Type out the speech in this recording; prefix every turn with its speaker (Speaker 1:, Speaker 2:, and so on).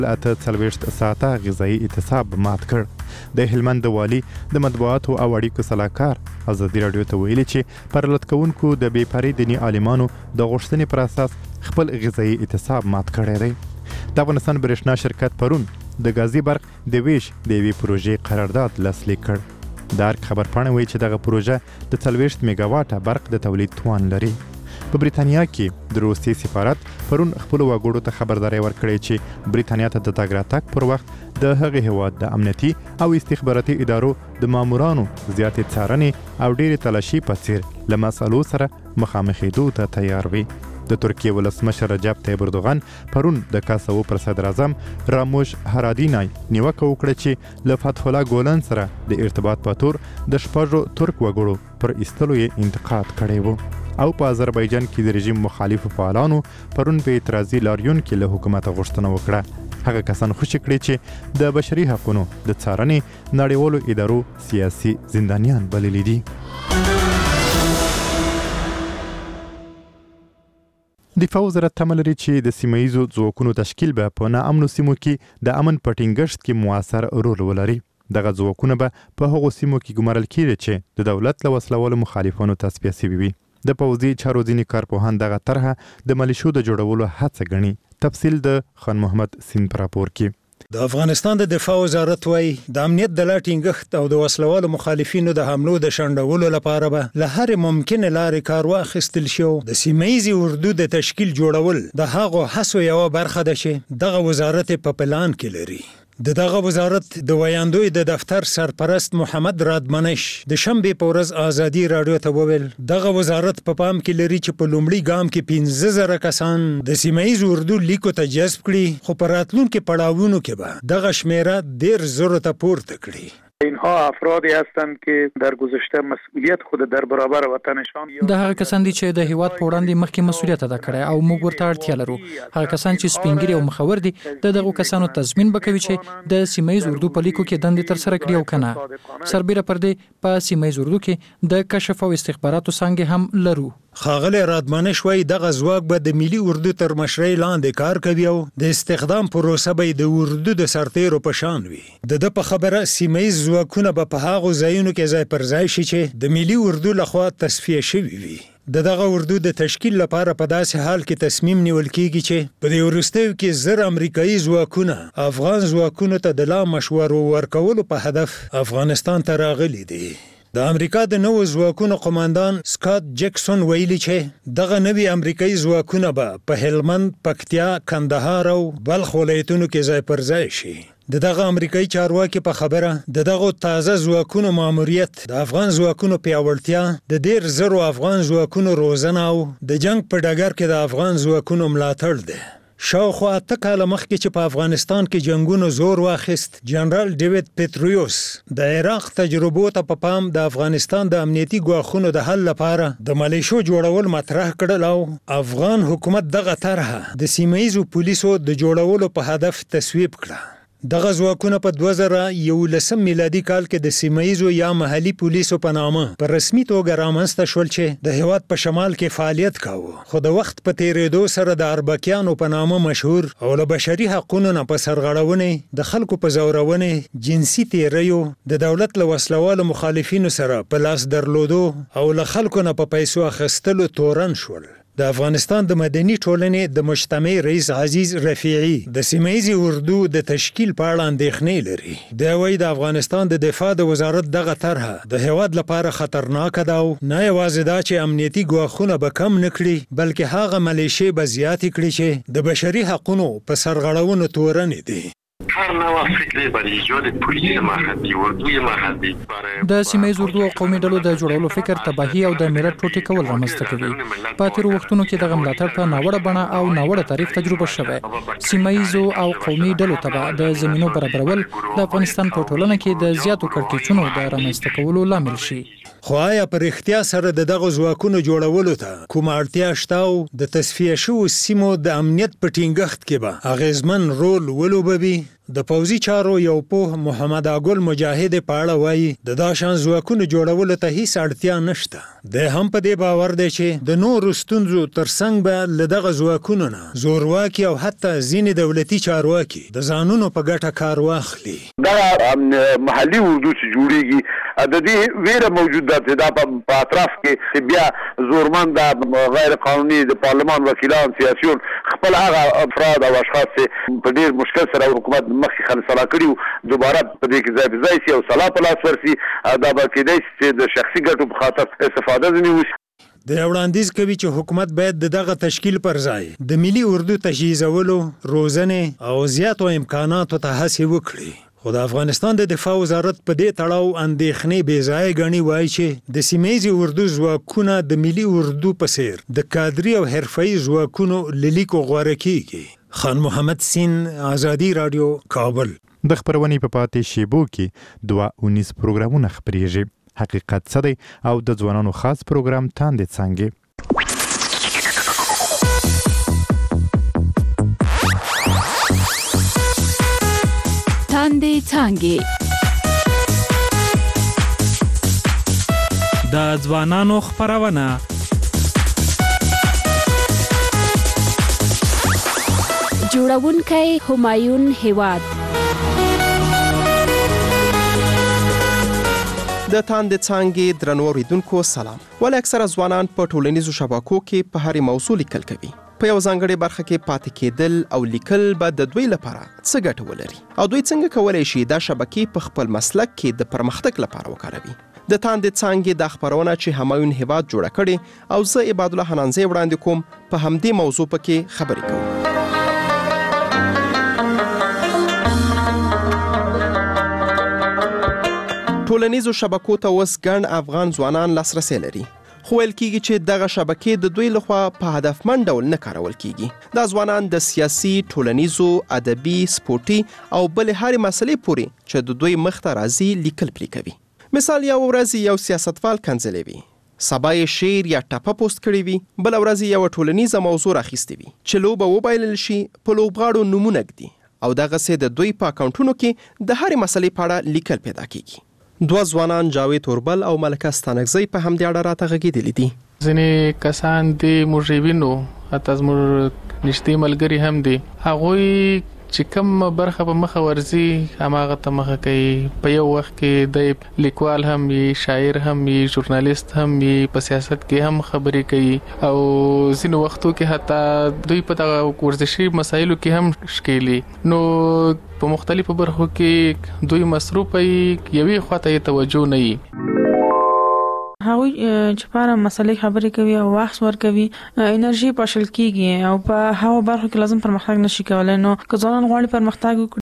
Speaker 1: اته 40 ساعته غذایی اعتصاب مات کړ. د هلمند والي د مطبوعاتو او اړیکو صلاحکار ازادي راډیو ته ویلي چې پرلط کوونکو د بې پرې دیني عالمانو د غوښتنې پر اساس خپل غذایی اعتصاب مات کړی دی. د افغانستان برېښنا شرکت پرون د غازی برق د ویش د یوې پروژې قرارداد لاسلیک کړ. د ارګ خبرپاڼه وایي چې دغه پروژه د 40 میګاواټه برق د تولید توان لري. په بریتانیا کې د روسیې سفارت پرون خپل وګړو ته خبرداري ورکړې چې بریتانیا ته د تګ راتګ پر وخت د هغې هیواد د امنیتي او استخباراتي ادارو د مامورانو زیاتې څارنې او ډېرې تلاشي په څیر له مسئلو سره مخامخېدو ته تیار وي. د ترکیې ولسمشر رجب طیب اردوغان پرون د کاسوو پر صدر اعظم راموش هرادینای نیوکه وکړه چې له فتح الله ګولن سره د ارتباط په تور د شپږو ترک وګړو پر ایستلو یې انتقاد کړی و. او په آذربایجان کې د رژیم مخالفو فعالانو پرون په اعتراضي لاریون کې له حکومت غوښتنه وکړه. هغه کسان خوشي کړي چې د بشري حقوقو د څارنې نړیوالو ادارو سیاسي زندانیان بللي دي. دفاع وزارت تمه لري چې د سیمه‌ییزو ځواکونو تشکیل به په ناامنو سیمو کې د امن په ټینګښت کې موثر رول ولري. دغه ځواکونه به په هغو سیمو کې ګمارل کېږي چې د دولت له وسلوالو مخالفانو تصفیه شوي وي. د پوځي چارو ځینې کارپوهان دغه طرحه د ملیشو د جوړولو هڅه ګڼي. تفصیل د خان محمد سین پر راپور کې.
Speaker 2: د افغانستان د دفاع وزارت وایي د امنیت د لا ټینګښت او د وسلوالو مخالفینو د حملو د شنډولو لپاره به له هرې ممکنې لارې کار واخیستل شي. د سیمه‌ییزې اردو د تشکیل جوړول د هغو هڅو یوه برخه ده چې دغه وزارت په پلان کې لري. دغه وزارت د ویاندوی د دفتر سرپرست محمد رادمنش د شنبې په ورځ ازادي راډیو ته وویل دغه وزارت په پام کې لري چې په لومړي ګام کې 15,000 کسان د سیمه‌ییز اردو لیکو ته جذب کړي، خو په راتلونکو پړاوونو کې به دغه شمیره 10,000 ته پورته کړي.
Speaker 3: اینها افرادی هستند که در گذشته مسئولیت خود در برابر وطنشان
Speaker 4: د هغه کسان دي چې د هیواد په وړاندې مخکې مسؤلیت ادا کړی او موږ ورته اړتیا لرو. هغه کسان چې سپینګری او مخور دي دغه کسانو تضمین وکوي چې د سیمه‌ییز اردو په لیکو کې دندې تر سره کړي او کنه. سربیره پر دې په سیمه‌ییز اردو کې د کشف او استخباراتو څانګې هم لرو.
Speaker 2: ښاغلی رادمنش وایي دغه ځواک به د ملي اردو تر مشرۍ لاندې کار کوي او د استخدام پروسه به د اردو د سرتیرو په شان وي. د په خبره سیمه‌ییز ځواکونه به په هغو ځایونو کې ځای پر ځای شي چې د ملي اردو لخوا تصفیه شوي وي. دغه اردو د تشکیل لپاره په داسې حال کې تصمیم نیول کیږي چې په دې وروستیو کې 1000 امریکایي ځواکونه افغان ځواکونو ته د لا مشورو ورکولو په هدف افغانستان ته راغلي دي. د امریکا د نوو ځواکونو قماندان سکاٹ جیکسون ویلي چې دغه نوي امریکایي ځواکونه به په هلمند، پکتیا، کندهار او بلخ ولایتونو کې ځای پر ځای شي. دغه امریکایي چارواکي په خبره دغه تازه ځواکونو ماموریت د افغان ځواکونو پیاوړتیا، د 10,000 افغان ځواکونو روزنه او د جنگ په ډګر کې د افغان ځواکونو ملاتړ ده. شاوخوا 8 کاله مخکې چې په افغانستان کې جنگونو زور واخیست، جنرال ډیوید پیټریوس د عراق تجربو ته په پام د افغانستان د امنیتي ګواښونو د حل لپاره د ملیشو جوړول مطرح کړل او افغان حکومت دغه طرحه د سیمه‌ییزو پولیسو د جوړولو په هدف تصویب کړه. دغه ځواکونه په 2011 میلادي کال کې د سیمه‌ییزو یا محلي پولیسو په نامه په رسمي توګه رامنځته شول چې د هیواد په شمال کې فعالیت کاوه. خو د وخت په تیریدو سره د اربکیانو په نامه مشهور او له بشري حقوقو نه په سرغړونې، د خلکو په زورونې، جنسي تیریو، د دولت له وسلوالو مخالفینو سره په لاس درلودو او له خلکو نه په پیسو اخیستلو تورن شول. د افغانستان د مدني ټولنې د مجتمع رئیس عزیز رفیعي د سیمه‌ییزې اردو د تشکیل په اړه اندېښنې لري. دی وایي د افغانستان د دفاع د وزارت دغه طرحه د هیواد لپاره خطرناکه ده او نه یوازې دا چې امنیتي ګواښونه به کم نه کړي، بلکې هغه ملیشې به زیاتې کړي چې د بشري حقونو په سرغړونو تورنې دي.
Speaker 5: هر نوع فکری برای ایجاد پلیس محلی اردوی محلی
Speaker 4: د سیمه‌ییز اردو او قومي ډلو د جوړولو فکر تباهي او د ملت ټوټې کول رامنځته کوي. په تیرو وختونو کې دغه ملاتړ په ناوړه بڼه او ناوړه تعریف تجربه شوی. سیمه‌ییزو او قومي ډلو ته د زمینو برابرول د افغانستان په ټولنه کې د زیاتو کړکېچونو د رامنځته کولو لامل شي.
Speaker 2: خو آیا پر اختیا سره دغه ځواکونو جوړولو ته کومه اړتیا شته او د تصفیه شوو سیمو د امنیت په ټینګښت کې به اغیزمن رول ولوبوي؟ د پوځي چارو یو پوه محمد اګل مجاهد په اړه وایي د داشان ځواکونو جوړولو ته هیڅ اړتیا نشته. د هم په دې باور دی چې د نورو ستونزو ترڅنګ به له دغه ځواکونو نه زورواکي او حتی ځینې دولتي چارواکي د ځانونو په ګټه کار واخلي.
Speaker 6: دا محلي اردو چې جوړیږي د دې ویره موجود ده چې دا په اطراف کې بیا زورمند غیر قانوني د پارلمان وکیلان سیاسيون خپل هغه افراد او اشخاص په ډیر مشکل سره حکومت مخکې خلصلا کړي دوباره په دې کې ځای ځای سي او صلاح په لاس ورسي دا به کېدای چې د شخصي ګټو په خاطر استفاده ځنې وشي.
Speaker 2: د وړاندیز کوي چې حکومت باید دغه تشکیل پر ځای د ملي اردو تجهیزولو، روزنې او زیاتو امکاناتو ته هڅې وکړي. خو د افغانستان د دفاع وزارت په دې تړاو اندېښنې بې ځایه ګڼي، وایي چې د سیمه‌ییزې اردو ځواکونه د ملي اردو په څیر د کادري او حرفه‌یي ځواکونو له لیکو غوره کیږي. خان محمد سین، آزادي راډیو، کابل.
Speaker 1: د خبرونې په پاتې شیبو کې 2 پروګرامونه خپریږي. حقیقت څه دی او د ځوانانو خاص پروګرام تاندې څنګه.
Speaker 7: تاندې څنګه
Speaker 8: د ځوانانو خبرونه
Speaker 7: جوړونکی همایون هیواد.
Speaker 9: د تاندې څنګه درنو اوریدونکو سلام. ول اکثره ځوانان په ټولنیزو شبکو کې په هر موضوع لیکل کوي. په یو ځانګړي برخه کې پاتې کېدل او لیکل به د دوی لپاره څه ګټه ولري او دوی څنګه کولی شي دا شبکې په خپل مسلک کې د پرمختګ لپاره وکاروي. د تاندې څنګه د خبرونه چې همایون هیواد جوړه کړي او زه عباد الله حنانزی وړاندې کوم په همدې موضوع پکې خبرې کوم. ټولنیزو شبکو ته اوس ګڼ افغان ځوانان لاسرسی لري، خو ویل کېږي چې دغه شبکې د دوی لخوا په هدفمند ډول نه کارول کېږي. دا ځوانان د سیاسي، ټولنیزو، ادبي، سپورټي او بلې هرې مسلې پورې چې د دوی مخ ته راځي لیکل پرې کوي. مثال یو ورځ یو سیاستوال کنځلې وي، سبا یې شعر یا ټپه پوسټ کړی وي، بل ورځ یو ټولنیزه موضوع راخیستې وي چې لوبه وبایلل شي، په لوبغاړو نومونه ږدي او دغسې د دوی په اکاونټونو کې د هرې مسلې په اړه لیکل پیدا کېږي. 2 ځوانان جاوید اوربل او ملکه ستانکزی په همدې اړه راته غږېدلي دي.
Speaker 10: ځینې کسان د مجربینو حتی زموږ نږدې ملګري هم دي، هغوی چې کوم برخه په مخه ورځي هماغه ته مخه کوي. په یو وخت کې د لیکوال هم وي، شاعر هم وي، ژورنالیست هم وي، په سیاست کې هم خبرې کوي او ځینو وختو کې حتی دوی په دغه ورزشي مسایلو کې هم ښکېلي. نو په مختلفو برخو کې دوی مصروف وي، یوې خواته یې توجه نه وي.
Speaker 11: هغوی چې په اړه مسلې خبرې کوي او وخت ورکوي، انرژي پاشل کیږي او په هغو برخو کې لازم پرمختګ نشي کولای. نو که ځوانان غواړي پرمختګ